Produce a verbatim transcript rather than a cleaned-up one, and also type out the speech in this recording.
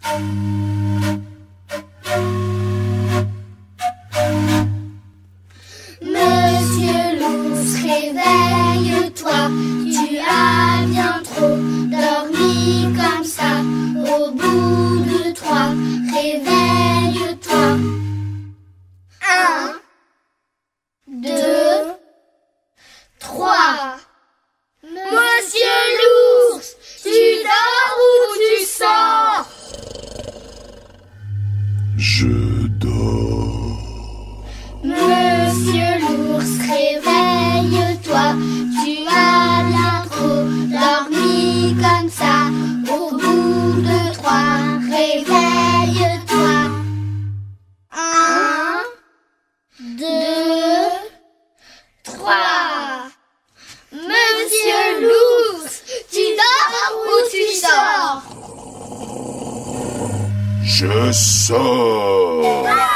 Monsieur l'ours, réveille-toi, tu as bien trop dormi comme ça. Au bout de trois, réveille-toi. Un, deux, trois. Monsieur l'ours, tu dors ou tu sors? Je dors. Monsieur l'ours, réveille-toi, tu as bien trop dormi comme ça. Au bout de trois, réveille-toi. Un, deux, trois. Monsieur l'ours, tu dors ou tu sors? Je sors.